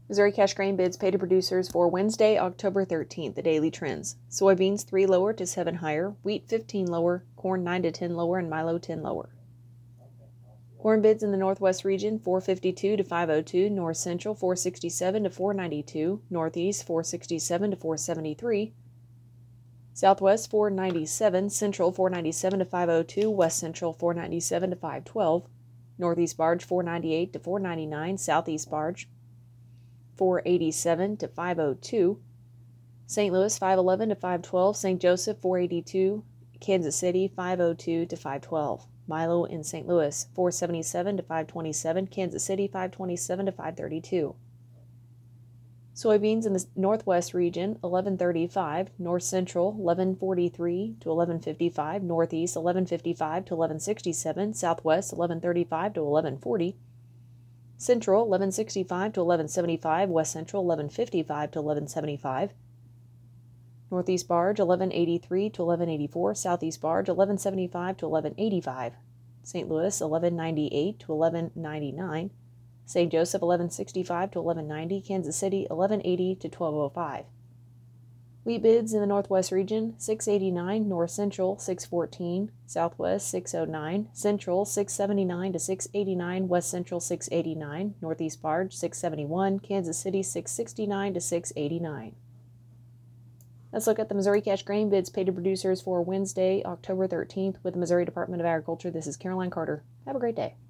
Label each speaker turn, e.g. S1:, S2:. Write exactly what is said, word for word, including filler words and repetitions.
S1: Missouri cash grain bids paid to producers for Wednesday, October thirteenth. The daily trends. Soybeans three lower to seven higher, wheat fifteen lower, corn nine to ten lower, and milo ten lower. Corn bids in the Northwest region four fifty-two to five oh two, North Central four sixty-seven to four ninety-two, Northeast four sixty-seven to four seventy-three, Southwest four ninety-seven, Central four ninety-seven to five oh two, West Central four ninety-seven to five twelve, Northeast barge four ninety-eight to four ninety-nine, Southeast barge four eighty-seven to five oh two, Saint Louis five eleven to five twelve, Saint Joseph four eighty-two, Kansas City five oh two to five twelve, Milo in Saint Louis four seventy-seven to five twenty-seven, Kansas City five twenty-seven to five thirty-two. Soybeans in the Northwest region eleven thirty-five, North Central eleven forty-three to eleven fifty-five, Northeast eleven fifty-five to eleven sixty-seven, Southwest eleven thirty-five to eleven forty, Central eleven sixty-five to eleven seventy-five, West Central eleven fifty-five to eleven seventy-five, Northeast barge eleven eighty-three to eleven eighty-four, Southeast barge eleven seventy-five to eleven eighty-five, Saint Louis eleven ninety-eight to eleven ninety-nine, Saint Joseph eleven sixty-five to eleven ninety, Kansas City eleven eighty to twelve oh five. Wheat bids in the Northwest region six eighty-nine, North Central six fourteen, Southwest six oh nine, Central six seventy-nine to six eighty-nine, West Central six eighty-nine, Northeast barge six seventy-one, Kansas City six sixty-nine to six eighty-nine. Let's look at the Missouri cash grain bids paid to producers for Wednesday, October thirteenth with the Missouri Department of Agriculture. This is Caroline Carter. Have a great day.